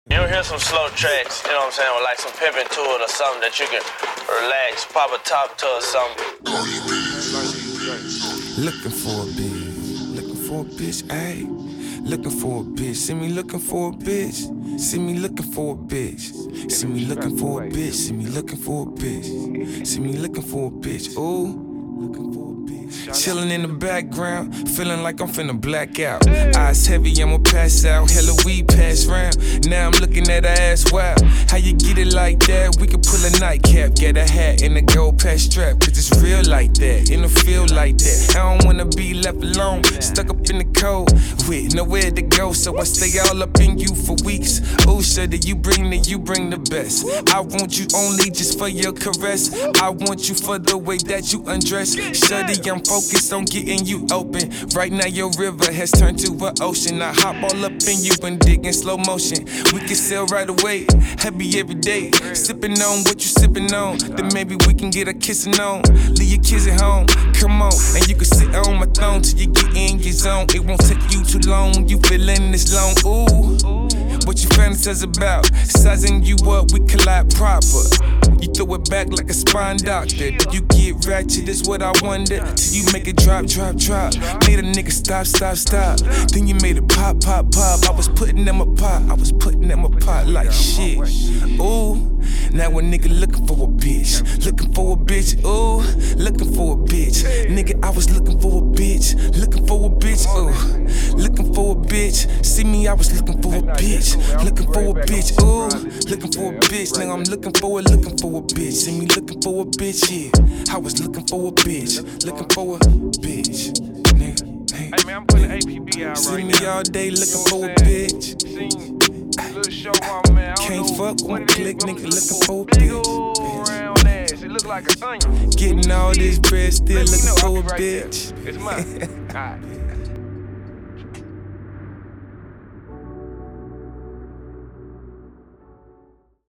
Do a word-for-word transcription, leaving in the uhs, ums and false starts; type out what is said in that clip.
You'll hear some slow tracks, you know what I'm saying, with like some pimping to it or something that you can relax, pop a top to or something. Looking for a bitch, looking for a bitch, ayy. Looking for a bitch, see me looking for a bitch. See me looking for a bitch. See me looking for a bitch, see me looking for a bitch. See me looking for a bitch, ooh. Looking for a bitch. Chillin' in the background, feeling like I'm finna black out. Eyes heavy, I'ma pass out. Hella weed pass round. Now I'm looking at her ass, wow. How you get it like that? We could pull a nightcap, get a hat and a gold patch strap. Cause it's real like that, in the field like that. I don't wanna be left alone, stuck up in the cold with nowhere to go. So I stay all up in you for weeks. Oh, shudder, you bring the, you bring the best. I want you only just for your caress. I want you for the way that you undress. Shuddy, I'm focused on getting you open. Right now your river has turned to an ocean. I hop all up in you and dig in slow motion. We can sail right away, happy every day. Sipping on what you sipping on. Then maybe we can get a kissing on. Leave your kids at home, come on. And you can sit on my throne till you get in your zone. It won't take you too long, you feeling this long, ooh. What you fantasize about, sizing you up, we collide proper. You throw it back like a spine doctor. You get ratchet, that's what I wonder. Till you make it drop, drop, drop. Made a nigga stop, stop, stop. Then you made it pop, pop, pop. I was putting them apart, I was putting them apart like shit. Ooh, now a nigga looking for a bitch. Looking for a bitch, ooh, looking for a bitch. Nigga, I was looking for a bitch. Looking for a bitch, ooh, looking for a bitch. See me, I was looking for a bitch. Looking for a bitch, ooh, looking for a bitch. Now I'm looking for a, looking for a bitch. See me looking for a bitch, yeah. I was looking for a bitch, looking for a bitch, nigga. Hey, hey man, I'm putting A P B out see right me now. all day looking for a bitch. Little show on, man. I Can't know fuck what one it is, click, but I'm nigga just looking for a big bitch. old round ass. It look like an onion. Getting all this bread, still Let me looking know, for I'll a be right bitch. there. It's mine. All right.